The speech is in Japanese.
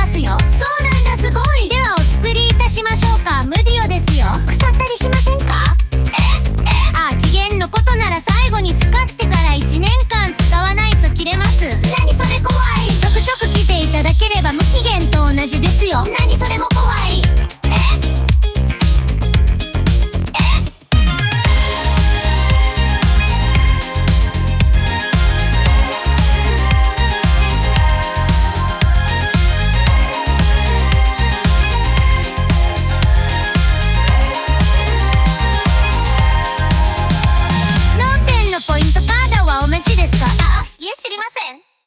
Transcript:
ますよ。そうなんだ、すごい。ではお作りいたしましょうか。無ディオですよ。腐ったりしませんか？期限のことなら最後に使ってから1年間使わないと切れます。何それ怖い。ちょくちょく来ていただければ無期限と同じですよ。何